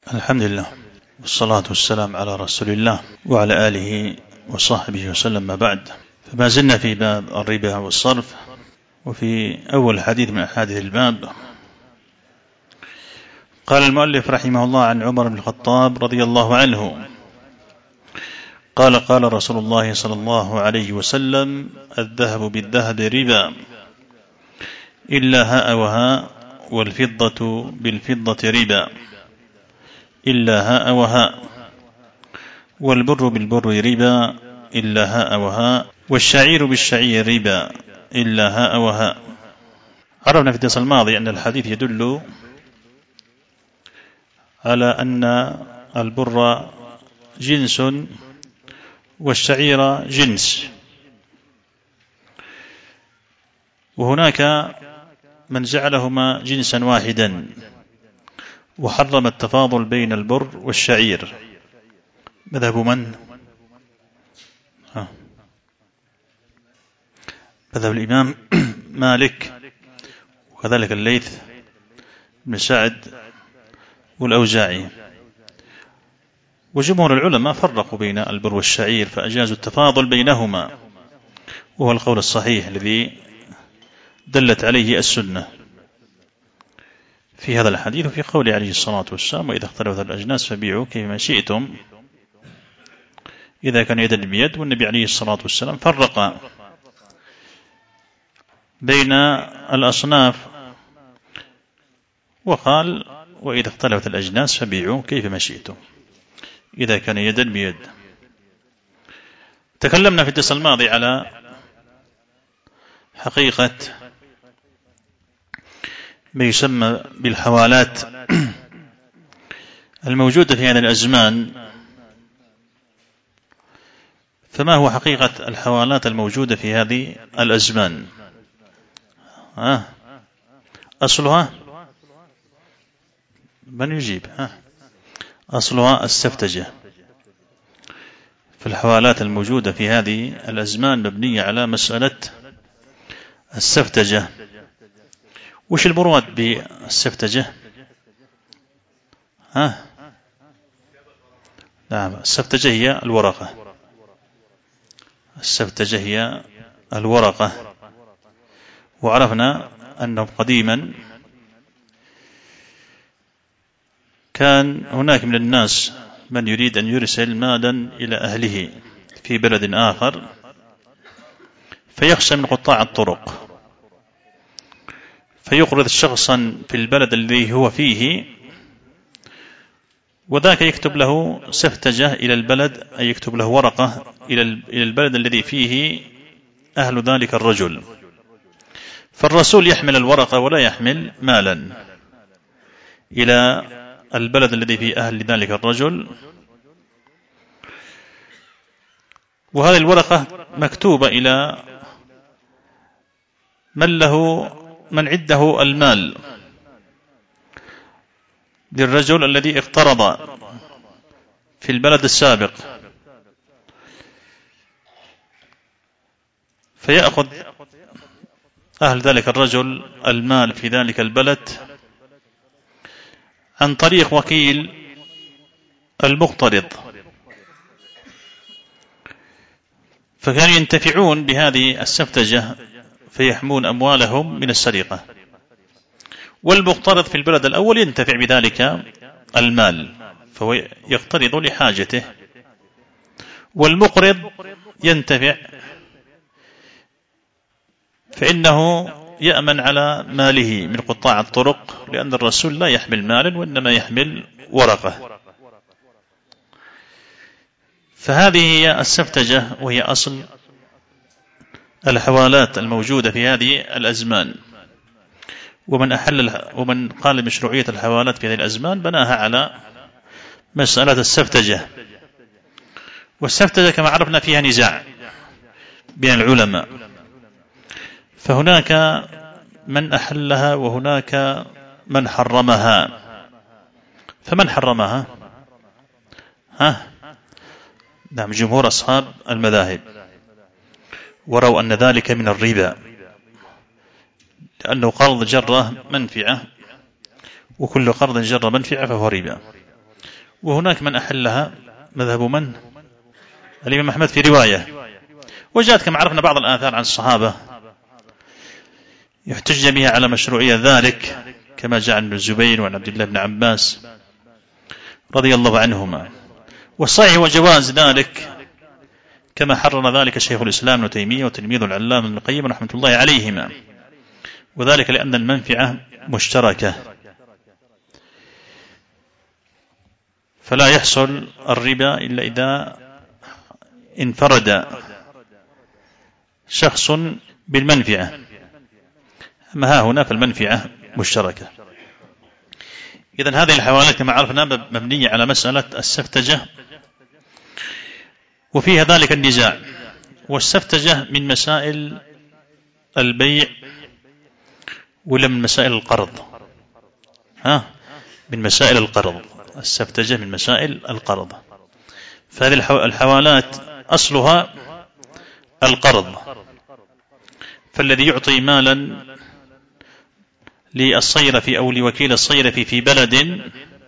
الحمد لله والصلاة والسلام على رسول الله وعلى آله وصحبه وسلم، ما بعد. فما زلنا في باب الربا والصرف، وفي أول حديث من أحاديث الباب. قال المؤلف رحمه الله عن عمر بن الخطاب رضي الله عنه قال: قال رسول الله صلى الله عليه وسلم: الذهب بالذهب ربا إلا هاء وهاء، والفضة بالفضة ربا إلا هاء وهاء، والبر بالبر ربا إلا هاء وهاء، والشعير بالشعير ربا إلا هاء وهاء. عرفنا في الدرس الماضي أن الحديث يدل على أن البر جنس والشعير جنس، وهناك من جعلهما جنسا واحدا وحرم التفاضل بين البر والشعير. مذهب من؟ مذهب الإمام مالك، وكذلك الليث بن سعد والأوزاعي. وجمهور العلماء فرقوا بين البر والشعير فأجازوا التفاضل بينهما، وهو القول الصحيح الذي دلت عليه السنة في هذا الحديث وفي قوله عليه الصلاة والسلام: وإذا اختلفت الأجناس فبيعوا كيفما شئتم، إذا كان يدا بيد. والنبي عليه الصلاة والسلام فرق بين الأصناف وقال: وإذا اختلفت الأجناس فبيعوا كيفما شئتم، إذا كان يدا بيد. تكلمنا في الدرس الماضي على حقيقة ما يسمى بالحوالات الموجودة في هذه الأزمان. فما هو حقيقة الحوالات الموجودة في هذه الأزمان؟ أصلها من يجيب؟ أصلها السفتجة. فالحوالات الموجودة في هذه الأزمان مبنية على مسألة السفتجة. وش المراد بالسفتجة؟ نعم، السفتجة هي الورقة. السفتجة هي الورقة. وعرفنا أنه قديما كان هناك من الناس من يريد أن يرسل مالا إلى أهله في بلد آخر، فيخشى من قطاع الطرق، فيقرض شخصا في البلد الذي هو فيه، وذاك يكتب له سفتجة إلى البلد، أي يكتب له ورقة إلى البلد الذي فيه أهل ذلك الرجل. فالرسول يحمل الورقة ولا يحمل مالا إلى البلد الذي فيه أهل ذلك الرجل، وهذه الورقة مكتوبة إلى من عنده المال للرجل الذي اقترض في البلد السابق، فيأخذ أهل ذلك الرجل المال في ذلك البلد عن طريق وكيل المقترض، فكانوا ينتفعون بهذه السفتجة فيحمون أموالهم من السرقة. والمقترض في البلد الأول ينتفع بذلك المال فهو يقترض لحاجته، والمقرض ينتفع فإنه يأمن على ماله من قطاع الطرق، لأن الرسول لا يحمل مالا وإنما يحمل ورقة. فهذه هي السفتجة، وهي أصل الحوالات الموجودة في هذه الأزمان. ومن قال بمشروعية الحوالات في هذه الأزمان بناها على مسألة السفتجة. والسفتجة كما عرفنا فيها نزاع بين العلماء، فهناك من أحلها وهناك من حرمها. فمن حرمها؟ نعم، جمهور أصحاب المذاهب، وروا أن ذلك من الربا، لأنه قرض جر منفعة، وكل قرض جر منفعة فهو ربا. وهناك من أحلها، مذهب من؟ الإمام أحمد في رواية. وجاءت كما عرفنا بعض الآثار عن الصحابة يحتج بها على مشروعية ذلك، كما جاء عن ابن الزبير وعن عبد الله بن عباس رضي الله عنهما. والصحيح وجواز ذلك كما حرر ذلك شيخ الإسلام ابن تيمية وتلميذ العلامة ابن القيم رحمة الله عليهما، وذلك لأن المنفعة مشتركة، فلا يحصل الربا إلا إذا انفرد شخص بالمنفعة، أما ها هنا فالمنفعة مشتركة. إذن هذه الحوالات كما عرفنا مبنية على مسألة السفتجة، وفيها ذلك النزاع. والسفتجة من مسائل البيع ولا من مسائل القرض؟ من مسائل القرض. السفتجة من مسائل القرض. فهذه الحوالات أصلها القرض، فالذي يعطي مالا للصيرفي أو لوكيل الصيرفي في بلد،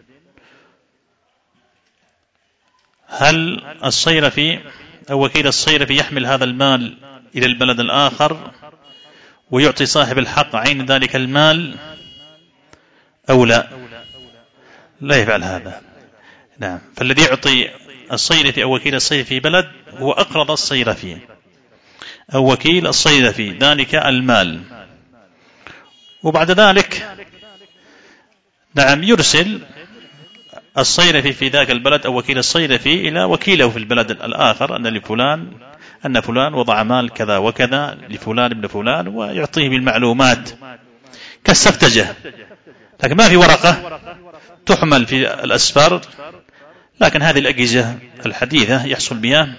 هل الصيرفي أو وكيل الصيرفي يحمل هذا المال إلى البلد الآخر ويعطي صاحب الحق عين ذلك المال أو لا؟ لا يفعل هذا. نعم. فالذي يعطي الصيرفي أو وكيل الصيرفي في بلد هو أقرض الصيرفي أو وكيل الصيرفي ذلك المال، وبعد ذلك نعم يرسل الصيرفي في ذاك البلد أو وكيل الصيرفي إلى وكيله في البلد الآخر أن فلان وضع مال كذا وكذا لفلان ابن فلان، ويعطيه بالمعلومات كالسفتجة، لكن ما في ورقة تحمل في الأسفار. لكن هذه الأجهزة الحديثة يحصل بها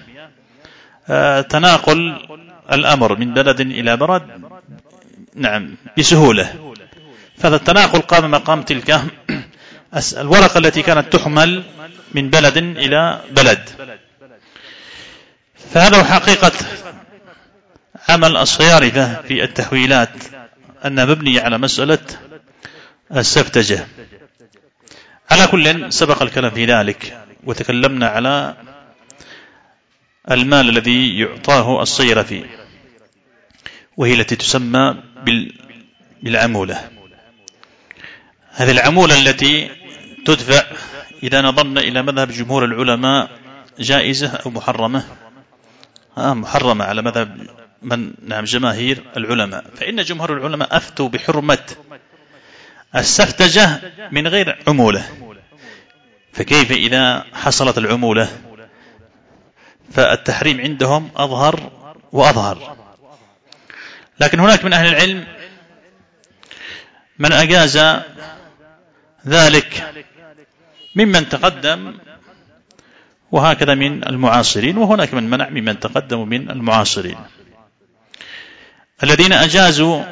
تناقل الأمر من بلد إلى بلد نعم بسهولة. فهذا التناقل قام مقام تلك الورقة التي كانت تحمل من بلد إلى بلد. فهذا هو حقيقة عمل الصيارفة في التحويلات، أنها مبنية على مسألة السفتجة. على كل سبق الكلام في ذلك، وتكلمنا على المال الذي يعطاه الصيرفي، وهي التي تسمى بالعمولة. هذه العمولة التي تدفع إذا نظرنا إلى مذهب جمهور العلماء جائزة أو محرمة؟ محرمة على مذهب نعم جماهير العلماء. فإن جمهور العلماء أفتوا بحرمة السفتجة من غير عمولة، فكيف إذا حصلت العمولة؟ فالتحريم عندهم أظهر وأظهر. لكن هناك من أهل العلم من أجاز ذلك ممن تقدم، وهكذا من المعاصرين، وهناك من منع ممن تقدم من المعاصرين. الذين أجازوا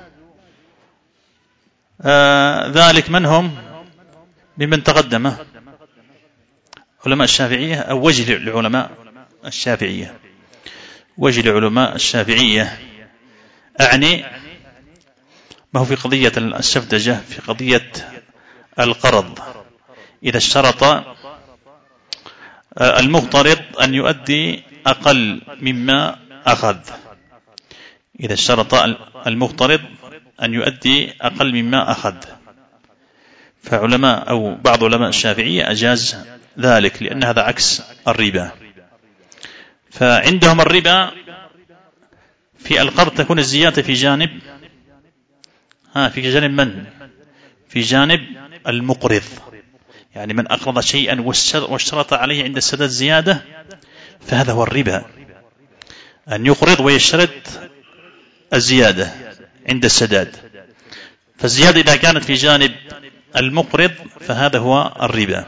ذلك من هم؟ ممن تقدم علماء الشافعية أو وجه العلماء الشافعية. وجه العلماء الشافعية أعني ما هو في قضية السفتجة، في قضية القرض، إذا اشترط المقترض أن يؤدي أقل مما أخذ، إذا اشترط المقترض أن يؤدي أقل مما أخذ، فعلماء أو بعض علماء الشافعية أجاز ذلك، لأن هذا عكس الربا. فعندهم الربا في القرض تكون الزيادة في جانب من؟ في جانب المقرض، يعني من أقرض شيئا واشترط عليه عند السداد زيادة، فهذا هو الربا، أن يقرض ويشترط الزيادة عند السداد. فالزيادة إذا كانت في جانب المقرض فهذا هو الربا.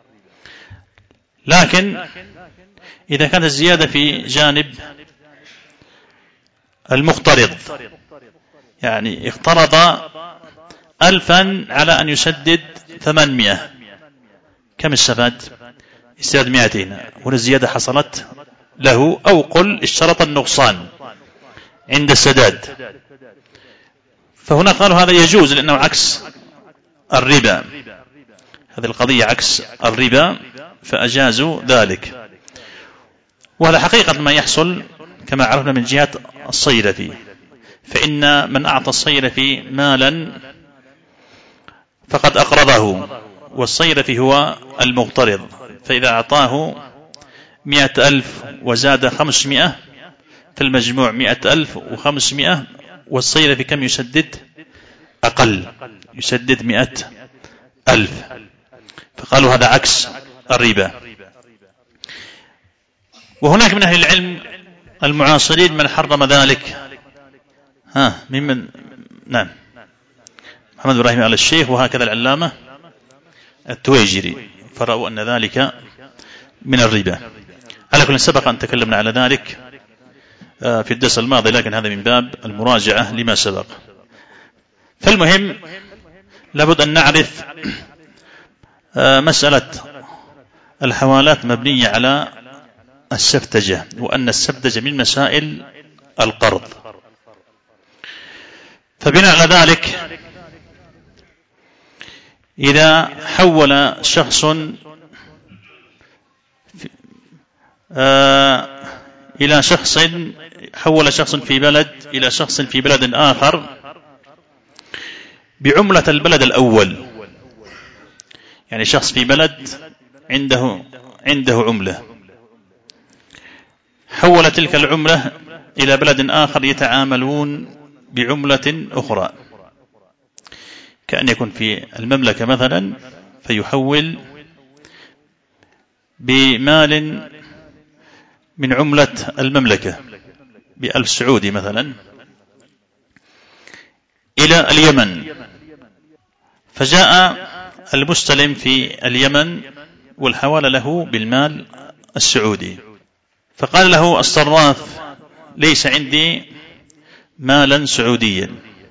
لكن إذا كانت الزيادة في جانب المقترض، يعني اقترض 1000 على أن يسدد 800، كم استفاد؟ استفاد 200. هنا الزيادة حصلت له، أو قل اشترط النقصان عند السداد، فهنا قالوا هذا يجوز لأنه عكس الربا. هذه القضية عكس الربا فأجازوا ذلك. وهذا حقيقة ما يحصل كما عرفنا من جهة الصيرفي، فإن من أعطى الصيرفي مالا فقد أقرضه، والصيرفي هو المقترض، فإذا أعطاه 100,000 وزاد 500 فالمجموع 100,500، والصيرفي كم يسدد؟ أقل، يسدد 100,000. فقالوا هذا عكس الربا. وهناك من أهل العلم المعاصرين من حرم ذلك، ممن نعم محمد إبراهيم آل الشيخ وهكذا العلامة التويجري، فرأوا أن ذلك من الربا. على كل سبق أن تكلمنا على ذلك في الدرس الماضي، لكن هذا من باب المراجعة لما سبق. فالمهم لابد أن نعرف مسألة الحوالات مبنية على السفتجة، وأن السفتجة من مسائل القرض. فبناء على ذلك إذا حول شخص إلى شخص، حول شخص في بلد إلى شخص في بلد آخر بعملة البلد الأول، يعني شخص في بلد عنده عملة، حول تلك العملة إلى بلد آخر يتعاملون بعملة أخرى، كأن يكون في المملكة مثلا فيحول بمال من عملة المملكة ب1000 سعودي مثلا إلى اليمن، فجاء المستلم في اليمن والحوالة له بالمال السعودي، فقال له الصراف ليس عندي مالا سعوديا،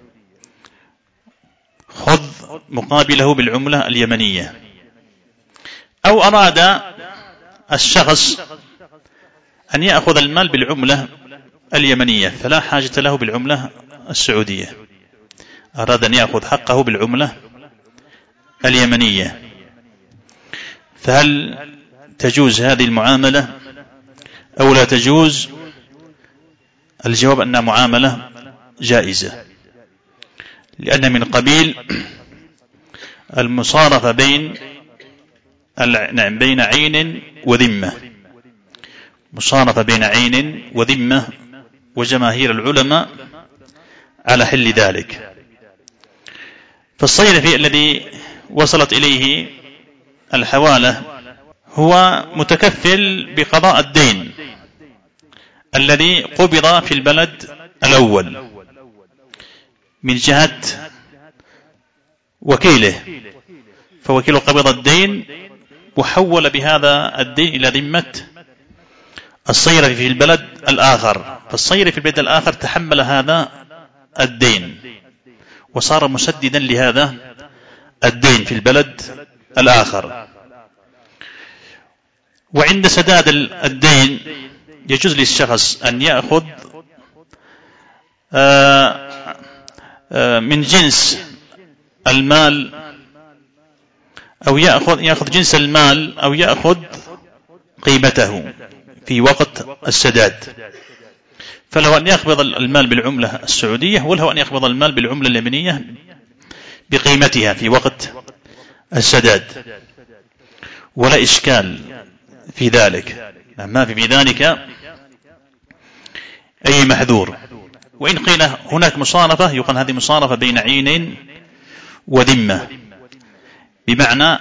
خذ مقابله بالعملة اليمنية. أو أراد الشخص أن يأخذ المال بالعملة اليمنية فلا حاجة له بالعملة السعودية، أراد أن يأخذ حقه بالعملة اليمنية، فهل تجوز هذه المعاملة أو لا تجوز؟ الجواب أنها معاملة جائزة، لأن من قبيل المصارفة بين عين وذمة، مصارفة بين عين وذمة، وجماهير العلماء على حل ذلك. فالصيرفي الذي وصلت إليه الحوالة هو متكفل بقضاء الدين الذي قبض في البلد الأول من جهة وكيله، فوكيله قبض الدين وحول بهذا الدين إلى ذمة الصيرفي في البلد الآخر، فالصيرفي في البلد الآخر تحمل هذا الدين وصار مسددا لهذا الدين في البلد الآخر. وعند سداد الدين يجوز للشخص أن يأخذ من جنس المال، أو يأخذ جنس المال، أو يأخذ قيمته في وقت السداد، فله أن يقبض المال بالعملة السعودية، وله أن يقبض المال بالعملة اليمنية بقيمتها في وقت السداد، ولا إشكال في ذلك، ما في ذلك أي محذور. وإن قيل هناك مصارفة يقال هذه مصارفة بين عين وذمة، بمعنى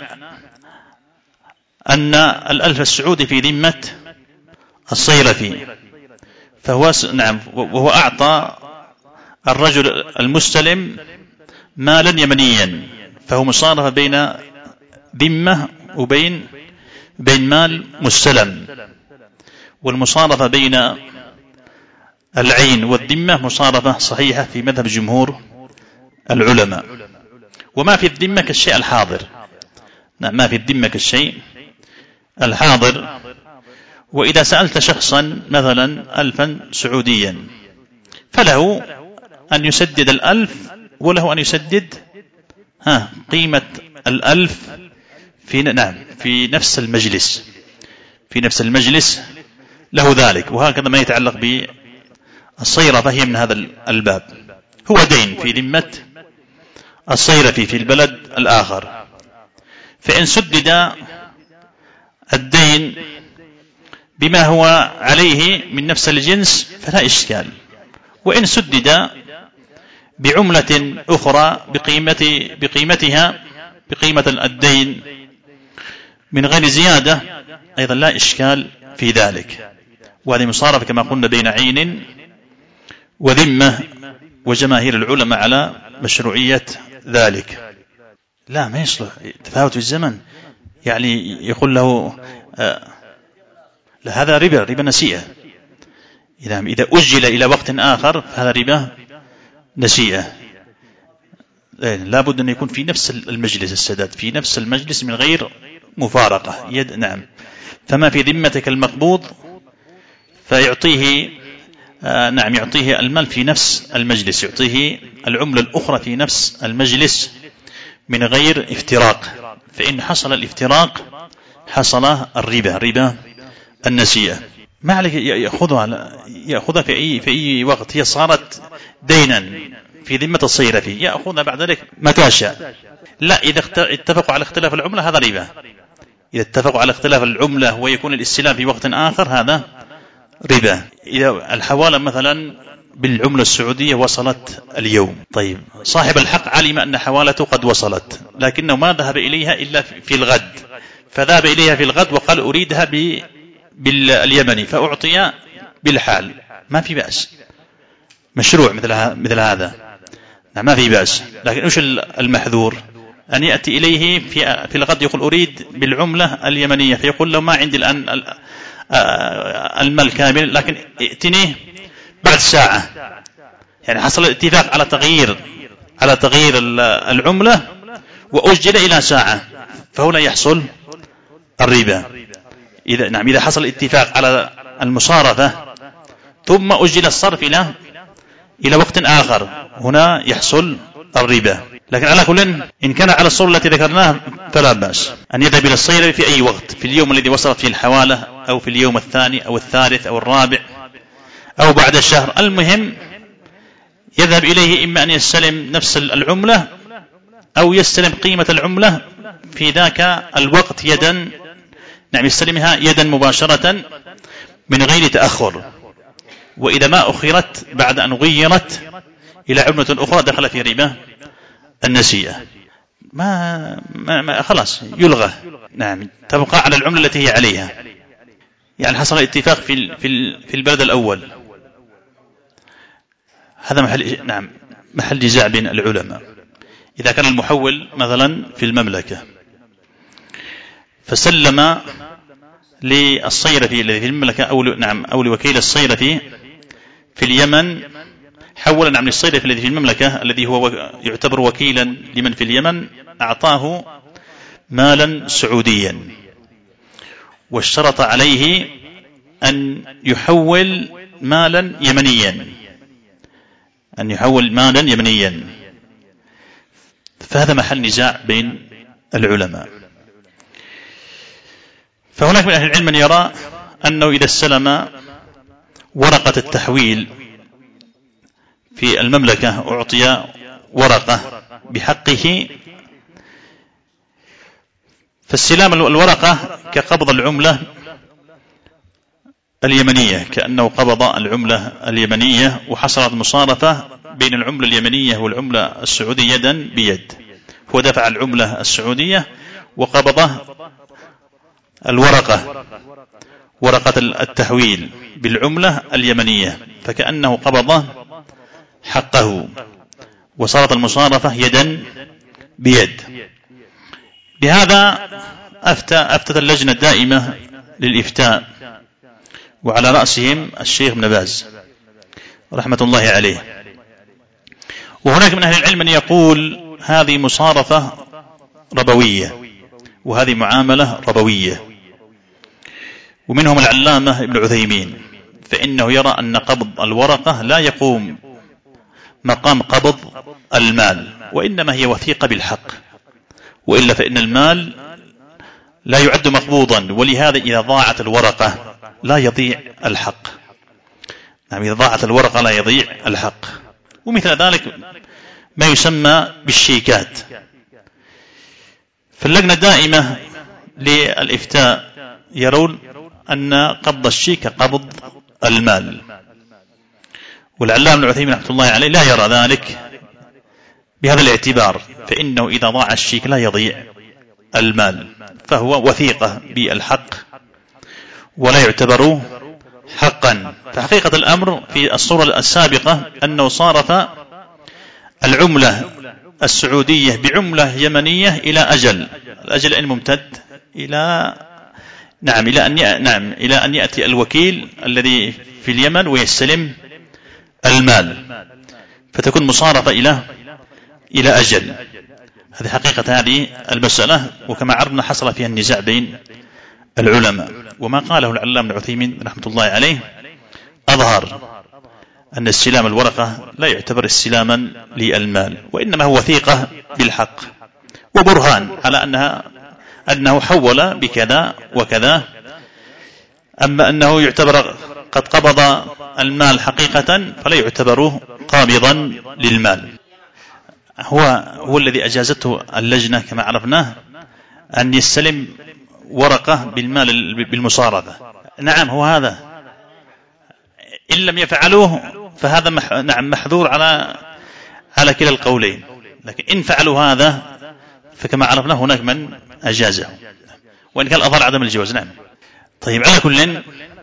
أن 1000 السعودي في ذمة الصيرفي، فهو وهو أعطى الرجل المستلم مالا يمنيا، فهو مصارفة بين ذمة وبين مال مستلم. والمصارفة بين العين والذمة مصارفة صحيحة في مذهب جمهور العلماء. وما في الذمة كالشيء الحاضر، ما في الذمة كالشيء الحاضر. وإذا سألت شخصا مثلا 1000 سعوديا فله أن يسدد 1000، وله أن يسدد قيمة 1000 في نفس المجلس، في نفس المجلس له ذلك. وهكذا ما يتعلق بالصيرفة فهي من هذا الباب، هو دين في ذمة الصيرفي في البلد الآخر، فإن سدد الدين بما هو عليه من نفس الجنس فلا إشكال، وإن سدد بعملة أخرى بقيمتها بقيمة الدين من غير زيادة أيضا لا إشكال في ذلك. وهذه مصارفة كما قلنا بين عين وذمة، وجماهير العلماء على مشروعية ذلك. لا ما يصلح تفاوت الزمن، يعني يقول له لا هذا ربا نسيئة، إذا أجل إلى وقت آخر فهذا ربا نسيئة. لا بد أن يكون في نفس المجلس السداد، في نفس المجلس من غير مفارقة نعم. فما في ذمتك المقبوض فيعطيه يعطيه المال في نفس المجلس، يعطيه العملة الأخرى في نفس المجلس من غير افتراق، فإن حصل الافتراق حصل ربا النسيئة. ما عليك يأخذها في أي وقت، هي صارت دينا في ذمة الصيرفي يأخذها بعد ذلك متى شاء. لا، إذا اتفقوا على اختلاف العملة هذا ربا. إذا اتفقوا على اختلاف العملة ويكون الاستلام في وقت آخر هذا ربا. إذا الحوالة مثلا بالعملة السعودية وصلت اليوم، طيب صاحب الحق علم أن حوالته قد وصلت لكنه ما ذهب إليها إلا في الغد، فذهب إليها في الغد وقال أريدها باليمني فأعطي بالحال، ما في بأس، مشروع مثل هذا ما في بأس. لكن إيش المحذور؟ أن يأتي إليه في الغد يقول أريد بالعملة اليمنية، فيقول له ما عندي الآن المال كامل لكن ائتني بعد ساعة، يعني حصل الاتفاق على تغيير العملة وأجل إلى ساعة، فهنا يحصل الربا. إذا حصل الاتفاق على المصارفة ثم أجل الصرف إلى وقت آخر هنا يحصل الربا. لكن على كل إن كان على الصورة التي ذكرناها فلا بأس أن يذهب إلى الصيرفي في أي وقت، في اليوم الذي وصلت فيه الحوالة أو في اليوم الثاني أو الثالث أو الرابع أو بعد الشهر، المهم يذهب إليه إما أن يستلم نفس العملة أو يستلم قيمة العملة في ذاك الوقت يدا، يستلمها يدا مباشرة من غير تأخر. وإذا ما أخرت بعد أن غيرت إلى عملة أخرى دخل في ربا النسيئة، ما خلاص يلغى، تبقى على العملة التي هي عليها. يعني حصل اتفاق في البلد الأول، هذا محل نزاع بين العلماء. إذا كان المحول مثلا في المملكة فسلم للصيرفي الذي في المملكة أو لوكيل الصيرفي في اليمن، حول للصيرفي الذي في المملكة الذي هو يعتبر وكيلا لمن في اليمن، أعطاه مالا سعوديا واشترط عليه أن يحول مالا يمنيا، فهذا محل نزاع بين العلماء. فهناك من أهل العلم من يرى أنه إذا استلم ورقة التحويل في المملكة أعطي ورقة بحقه، فاستلام الورقة كقبض العملة اليمنية، كأنه قبض العملة اليمنية وحصلت مصارفة بين العملة اليمنية والعملة السعودية يدا بيد، هو دفع العملة السعودية وقبض ورقة التحويل بالعملة اليمنية، فكأنه قبض حقه وصارت المصارفة يدا بيد. بهذا أفتت اللجنة الدائمة للإفتاء وعلى رأسهم الشيخ ابن باز رحمة الله عليه. وهناك من أهل العلم من يقول هذه مصارفة ربوية وهذه معاملة ربوية، ومنهم العلامة ابن عثيمين، فإنه يرى أن قبض الورقة لا يقوم مقام قبض المال، وإنما هي وثيقة بالحق، وإلا فإن المال لا يعد مقبوضا، ولهذا إذا ضاعت الورقة لا يضيع الحق. نعم، إذا ضاعت الورقة لا يضيع الحق. ومثل ذلك ما يسمى بالشيكات. فاللجنة دائمة للإفتاء يرون أن قبض الشيك قبض المال، والعلامة ابن عثيمين رحمة الله عليه لا يرى ذلك بهذا الاعتبار، فإنه إذا ضاع الشيك لا يضيع المال، فهو وثيقة بالحق ولا يعتبر حقا. فحقيقة الأمر في الصورة السابقة أنه صارف العملة السعودية بعملة يمنية إلى أجل، الأجل الممتد إلى إلى أن يأتي الوكيل الذي في اليمن ويستلم المال، فتكون مصارفة إلى أجل. هذه حقيقة هذه المسألة، وكما عرفنا حصل فيها النزاع بين العلماء. وما قاله العلامة ابن عثيمين رحمة الله عليه أظهر أن استلام الورقة لا يعتبر استلاما للمال، وإنما هو وثيقة بالحق وبرهان على أنه حول بكذا وكذا. أما أنه يعتبر قد قبض المال حقيقة فلا يعتبر قابضا للمال. هو الذي أجازته اللجنة كما عرفناه أن يستلم ورقة بالمال بالمصارفة. نعم، هو هذا. إن لم يفعلوه فهذا محذور على كلا القولين، لكن إن فعلوا هذا فكما عرفنا هناك من أجازه، وإن كان الأظهر عدم الجواز. نعم. طيب، على كل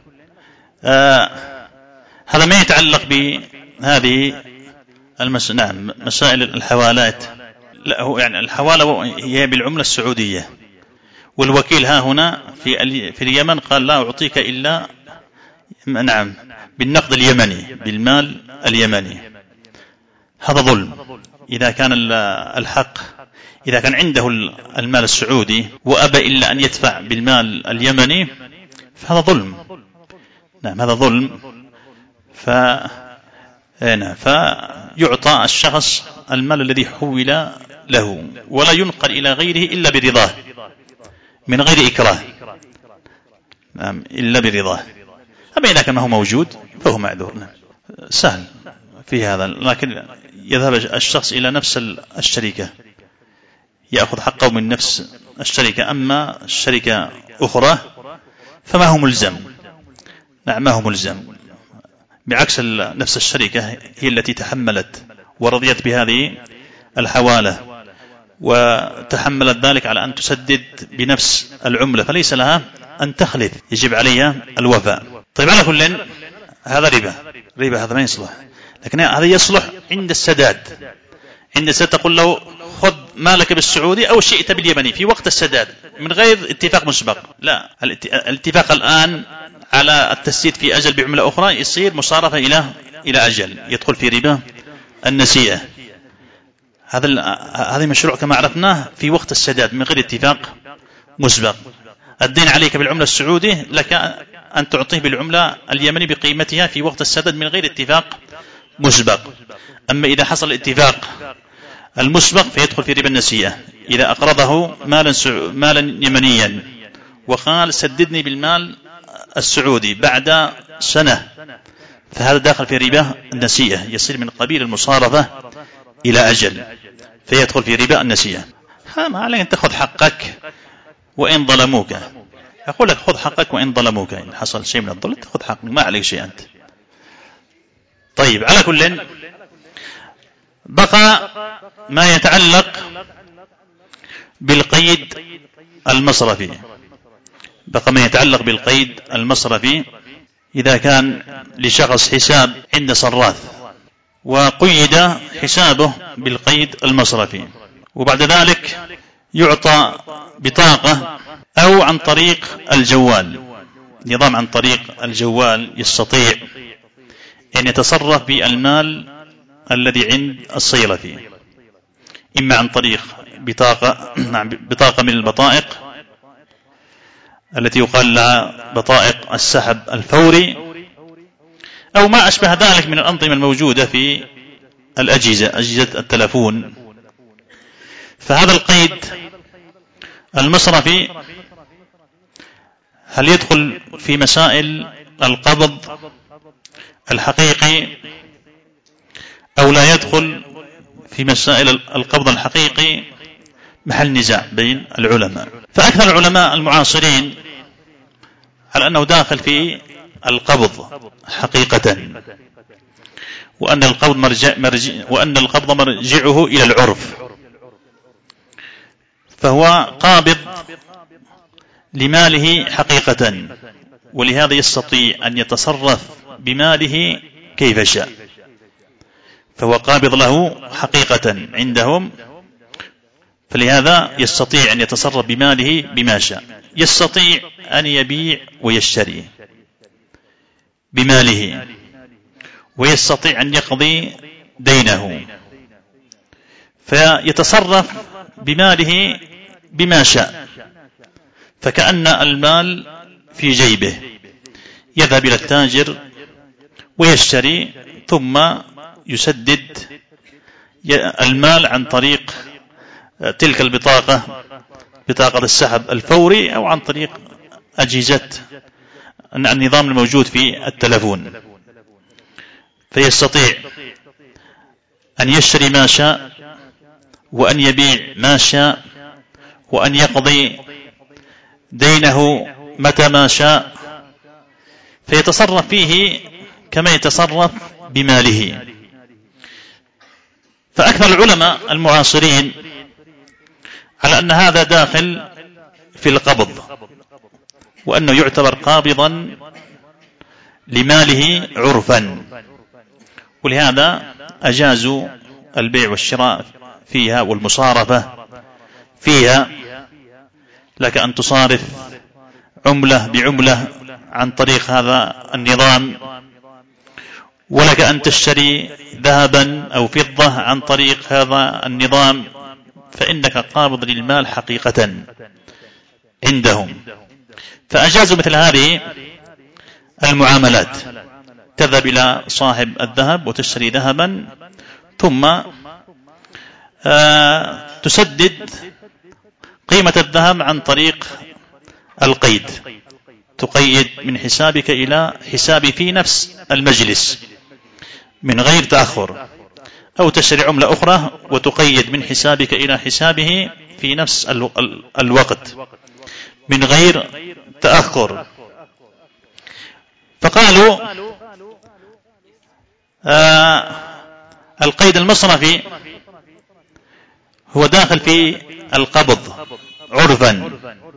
هذا ما يتعلق بهذه مسائل الحوالات. لا، هو يعني الحوالة هي بالعملة السعودية، والوكيل ها هنا في اليمن قال لا أعطيك إلا بالنقد اليمني، بالمال اليمني. هذا ظلم. إذا كان الحق، إذا كان عنده المال السعودي وأبى إلا أن يدفع بالمال اليمني فهذا ظلم. نعم، هذا ظلم. فيعطى الشخص المال الذي حول له ولا ينقل إلى غيره إلا برضاه، من غير إكراه. نعم، إلا برضاه. أما إذا كان هو موجود فهو معذور. نعم، سهل في هذا. لكن يذهب الشخص إلى نفس الشركة يأخذ حقه من نفس الشركة، أما الشركة أخرى فما هو ملزم. نعم، ما هو ملزم، بعكس نفس الشركة هي التي تحملت ورضيت بهذه الحوالة وتحملت ذلك على أن تسدد بنفس العملة، فليس لها أن تخلف، يجب عليها الوفاء. طيب، على كل هذا ربا، هذا ما يصلح. لكن هذا يصلح عند السداد. عند السداد تقول له خذ مالك بالسعودي أو شئت باليمني في وقت السداد من غير اتفاق مسبق. لا، الاتفاق الآن على التسديد في أجل بعملة أخرى يصير مصارفة إلى أجل، يدخل في ربا النسيئة. هذا مشروع كما عرفناه في وقت السداد من غير اتفاق مسبق. الدين عليك بالعملة السعودي، لك أن تعطيه بالعملة اليمني بقيمتها في وقت السداد من غير اتفاق مسبق. أما إذا حصل الاتفاق المسبق فيدخل في ربا النسيئة. إذا أقرضه مالا يمنيا وقال سددني بالمال السعودي بعد سنة، فهذا داخل في ربا النسيئة، يصير من قبيل المصارفة إلى أجل، فيدخل في ربا النسيئة. ما عليك أن تأخذ حقك وإن ظلموك. أقول لك خذ حقك وإن ظلموك، إن حصل شيء من الظلم تأخذ حقك، ما عليك شيء أنت. طيب، على كل بقى ما يتعلق بالقيد المصرفي. إذا كان لشخص حساب عند صراف وقيد حسابه بالقيد المصرفي، وبعد ذلك يعطى بطاقة أو عن طريق الجوال، نظام عن طريق الجوال يستطيع أن يتصرف بالمال الذي عند الصيرفي، إما عن طريق بطاقة من البطائق التي يقال لها بطائق السحب الفوري، أو ما أشبه ذلك من الأنظمة الموجودة في أجهزة التلفون. فهذا القيد المصرفي هل يدخل في مسائل القبض الحقيقي أو لا يدخل في مسائل القبض الحقيقي؟ محل نزاع بين العلماء. فأكثر العلماء المعاصرين على أنه داخل في القبض حقيقة، وأن القبض مرجعه إلى العرف، فهو قابض لماله حقيقة، ولهذا يستطيع أن يتصرف بماله كيف شاء، فهو قابض له حقيقة عندهم، فلهذا يستطيع أن يتصرف بماله بما شاء. يستطيع أن يبيع ويشتري بماله، ويستطيع أن يقضي دينه، فيتصرف بماله بما شاء، فكأن المال في جيبه، يذهب إلى التاجر ويشتري ثم يسدد المال عن طريق تلك البطاقة، بطاقة السحب الفوري، أو عن طريق أجهزة النظام الموجود في التلفون، فيستطيع أن يشتري ما شاء، وأن يبيع ما شاء، وأن يقضي دينه متى ما شاء، فيتصرف فيه كما يتصرف بماله. فأكثر العلماء المعاصرين على أن هذا داخل في القبض، وأنه يعتبر قابضا لماله عرفا، ولهذا أجازوا البيع والشراء فيها والمصارفة فيها، لك أن تصارف عملة بعملة عن طريق هذا النظام، ولك أن تشتري ذهبا أو فضة عن طريق هذا النظام، فإنك قابض للمال حقيقة عندهم. فأجازوا مثل هذه المعاملات، تذهب إلى صاحب الذهب وتشتري ذهبا، ثم تسدد قيمة الذهب عن طريق القيد، تقيد من حسابك إلى حسابي في نفس المجلس من غير تأخر، أو تشتري عملة أخرى وتقيد من حسابك إلى حسابه في نفس الوقت من غير تأخر. فقالوا القيد المصرفي هو داخل في القبض عرفا،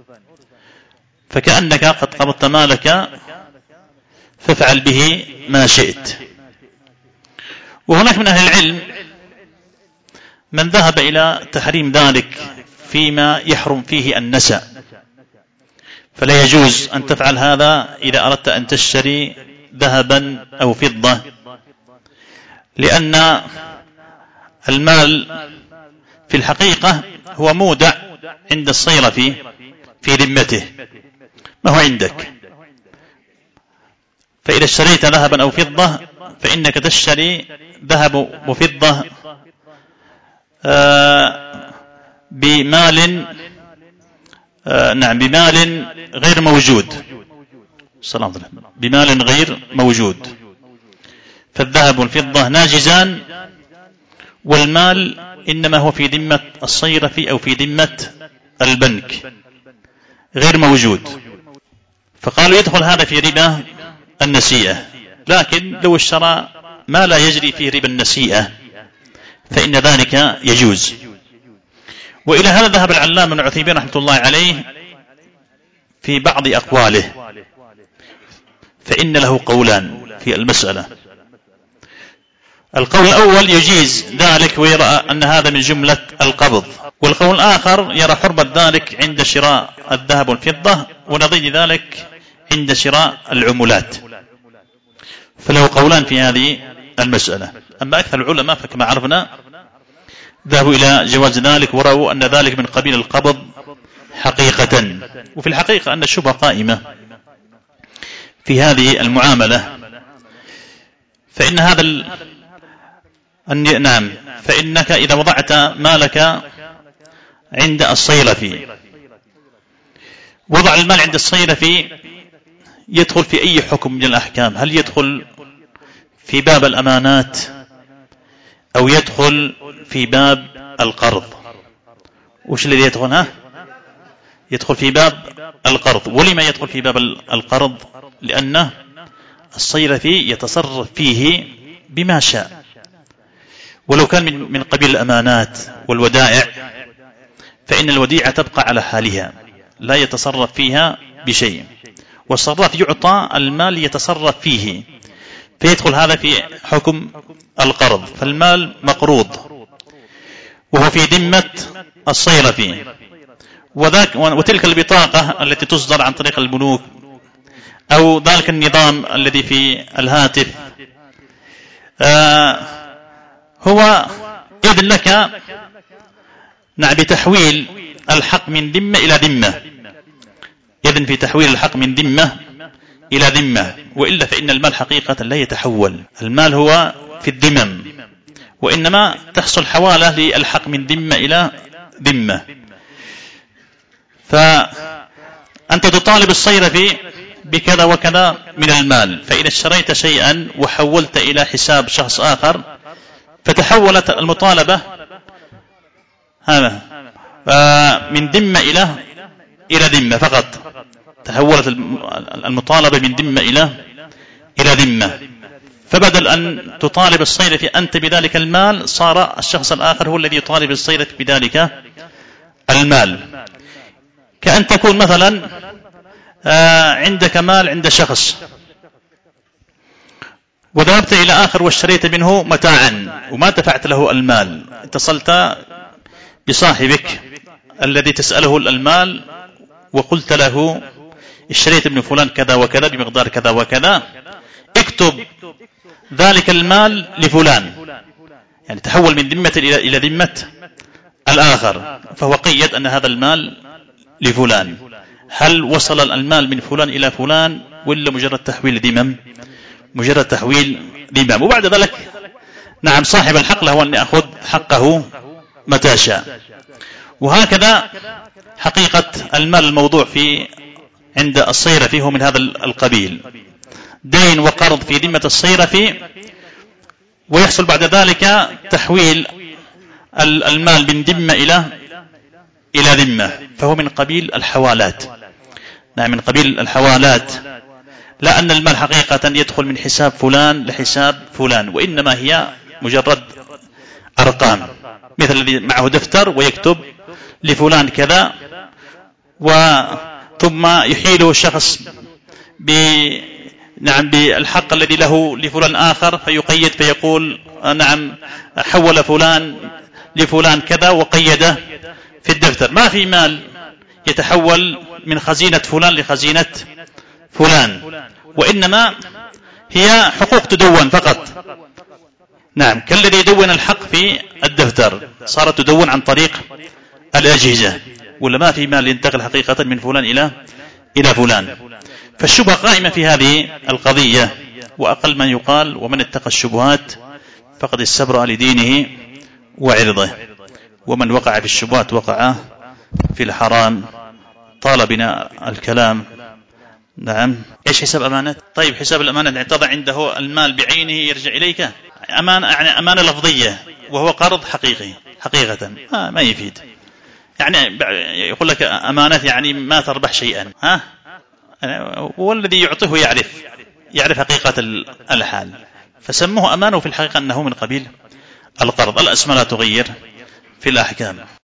فكأنك قد قبضت مالك فافعل به ما شئت. وهناك من أهل العلم من ذهب إلى تحريم ذلك فيما يحرم فيه النساء، فلا يجوز أن تفعل هذا إذا أردت أن تشتري ذهبا أو فضة، لأن المال في الحقيقة هو مودع عند الصيرف في ذمته، ما هو عندك. فإذا اشتريت ذهبا أو فضة فإنك تشتري ذهب وفضة بمال بمال غير موجود، بمال غير موجود، فالذهب والفضة ناجزان، والمال إنما هو في ذمة الصيرف أو في ذمة البنك غير موجود. فقالوا يدخل هذا في ربا النسيئة، لكن لو اشترى ما لا يجري فيه ربا النسيئة فإن ذلك يجوز. وإلى هذا ذهب العلامة ابن عثيمين رحمة الله عليه في بعض أقواله، فإن له قولان في المسألة. القول الأول يجيز ذلك ويرى أن هذا من جملة القبض، والقول الآخر يرى حرمة ذلك عند شراء الذهب والفضة، ونظير ذلك عند شراء العملات، فله قولان في هذه المسألة. أما أكثر العلماء فكما عرفنا ذهبوا إلى جواز ذلك، ورأوا أن ذلك من قبيل القبض حقيقة. وفي الحقيقة أن الشبهة قائمة في هذه المعاملة، فإن هذا فإنك إذا وضعت مالك عند الصيرفي، وضع المال عند الصيرفي يدخل في أي حكم من الأحكام؟ هل يدخل في باب الأمانات أو يدخل في باب القرض؟ وش الذي يدخل؟ يدخل في باب القرض. ولما يدخل في باب القرض؟ لأن الصيرفي يتصرف فيه بما شاء، ولو كان من قبيل الأمانات والودائع فإن الوديعة تبقى على حالها لا يتصرف فيها بشيء، والصراف يعطى المال يتصرف فيه، فيدخل هذا في حكم القرض. فالمال مقروض وهو في ذمة الصيرفي، وتلك البطاقة التي تصدر عن طريق البنوك أو ذلك النظام الذي في الهاتف هو إذن لك بتحويل الحق من ذمة إلى ذمة، إذن في تحويل الحق من ذمة إلى ذمة، وإلا فإن المال حقيقة لا يتحول، المال هو في الذمم، وإنما تحصل حوالة للحق من ذمة إلى ذمة. فأنت تطالب الصيرفي بكذا وكذا من المال، فإذا اشتريت شيئا وحولت إلى حساب شخص آخر فتحولت المطالبة هذا من ذمة إلى ذمة فقط، تحولت المطالبة من ذمة إلى ذمة، فبدل أن تطالب الصيرفي أنت بذلك المال صار الشخص الآخر هو الذي يطالب الصيرفي بذلك المال. كأن تكون مثلا عندك مال عند شخص وذهبت إلى آخر واشتريت منه متاعا وما دفعت له المال، اتصلت بصاحبك الذي تسأله المال وقلت له اشتريت من فلان كذا وكذا بمقدار كذا وكذا، اكتب ذلك المال لفلان، يعني تحول من ذمة إلى ذمة الآخر، فهو قيد أن هذا المال لفلان. هل وصل المال من فلان إلى فلان ولا مجرد تحويل ذمم؟ مجرد تحويل ذمم. وبعد ذلك صاحب الحق له أن يأخذ حقه متى شاء. وهكذا حقيقة المال الموضوع عند الصيرفي هو من هذا القبيل، دين وقرض في ذمة الصيرفي، ويحصل بعد ذلك تحويل المال من ذمة إلى ذمة، فهو من قبيل الحوالات. من قبيل الحوالات، لا أن المال حقيقة يدخل من حساب فلان لحساب فلان، وإنما هي مجرد أرقام، مثل الذي معه دفتر ويكتب لفلان كذا ثم يحيله الشخص بالحق الذي له لفلان آخر فيقيد فيقول حول فلان لفلان كذا وقيده في الدفتر. ما في مال يتحول من خزينة فلان لخزينة فلان، وإنما هي حقوق تدون فقط. كالذي يدون الحق في الدفتر صارت تدون عن طريق الأجهزة، ولا ما في مال ينتقل حقيقة من فلان إلى فلان. فالشبهة قائمة في هذه القضية، وأقل من يقال ومن اتقى الشبهات فقد استبرأ لدينه وعرضه، ومن وقع في الشبهات وقع في الحرام. طال بنا الكلام. ايش حساب أمانة؟ طيب حساب الأمانة تضع عنده المال بعينه يرجع إليك، أمانة أمانة لفظية وهو قرض حقيقة ما يفيد. يقول لك أمانة ما تربح شيئا، والذي يعطيه يعرف حقيقة الحال، فسموه أمانة، وفي الحقيقة أنه من قبيل القرض. الأسماء لا تغير في الأحكام.